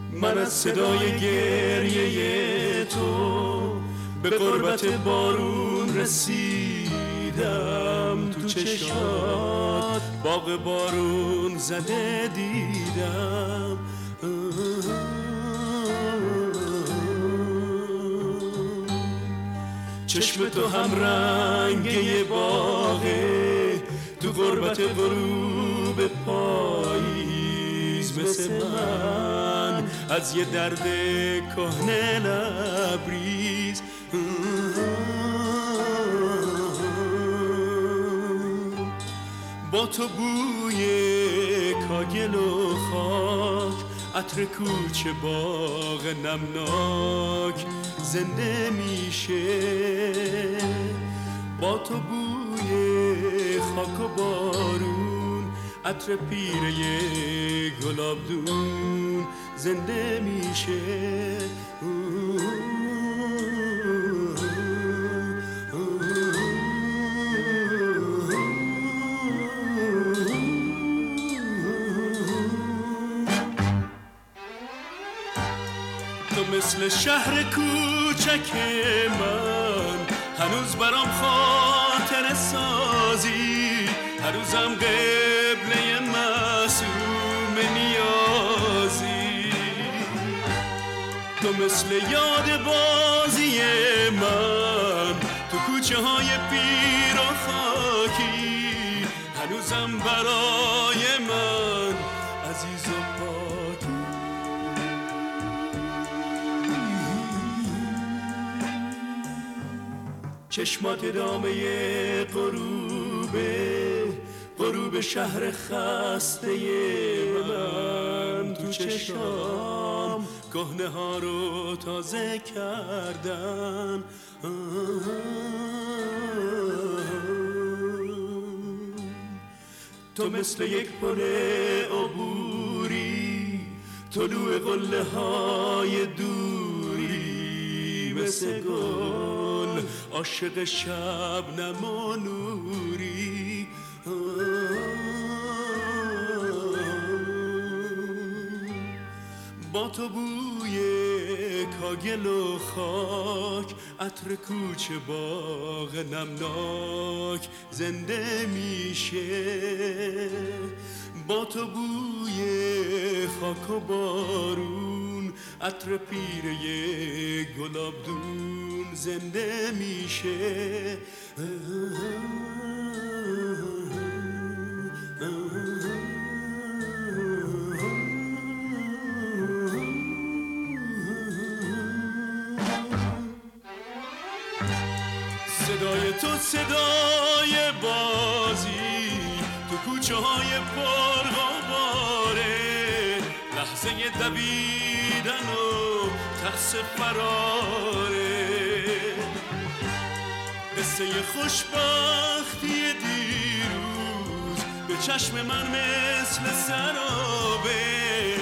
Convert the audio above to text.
من از صدای گریه تو به قربت بارون رسیدم، تو چشات باغ بارون زده دیدم. چشم تو هم رنگه باغه، تو قربت غروب پاییز مثل من از یه درد کهنه لبریز. با تو بوی کاگل و خاک، عطر کوچه باغ نمناک زنده میشه. با تو بوی خاک و بارون، عطر پیره گلابدون زنده میشه. تو مثل شهر کوچک من هنوز برام خاطره سازی، هر روزم قبله معصوم نیازی. تو مثل یاد بازی من تو کوچه های پیر و خاکی، هنوزم برای من عزیز و پاکی. چشمات دامه غروب شهر خسته من، تو چشام کهنه ها رو تازه کردن. تو مثل یک پل عبوری، طلوع قله های دوری مثل گل، عاشق شبنم و نوری. با تو بوی کاگل و خاک، عطر کوچه باغ نمناک زنده میشه. با تو بوی خاک و بارون، عطر پیره گلابدون زنده میشه. صدای تو صدای بازی، تو کوچه های پرغباره، لحظه دویدن و ترس فراره. قصه خوشبختی دیروز به چشم من مثل سرابه،